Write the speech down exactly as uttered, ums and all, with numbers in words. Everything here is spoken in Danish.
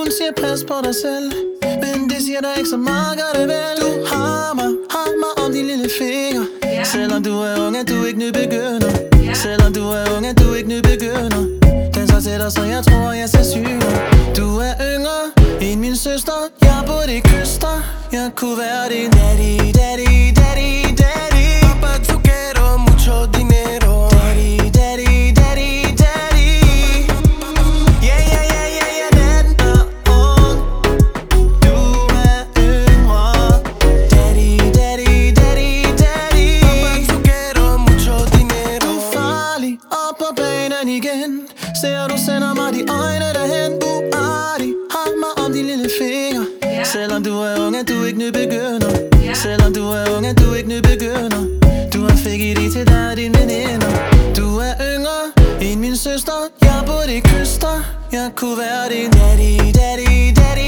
Hun siger pas på dig selv, men det siger der ikke så meget, gør det vel. Du har mig, har mig om de lille fingre. Selvom du er ung, er du ikke nybegynder. Selvom du er ung, er du ikke nybegynder. Den så tættere, så jeg tror, jeg ser syre. Du er yngre end min søster. Jeg burde ikke kysse dig. Jeg kunne være din daddy, daddy, daddy, daddy. Papa, tu quiero mucho dinero. Daddy, daddy, daddy, daddy. Yeah, yeah, yeah, yeah, yeah, den er ung. Du er yngre. Daddy, daddy, daddy, daddy. Papa, tu quiero mucho dinero. Du er farlig, op på banen igen. Ser du sender mig de øjne derhen. Uartig, hold mig om de lille fingre. Selvom du er ung, er du ikke nybegynder. Selvom du er ung, er du ikke nybegynder. Du har fik i det til dig og dine veninder. Du er yngre end min søster. Jeg burde ikke kysse dig. Jeg kunne være din daddy, daddy, daddy.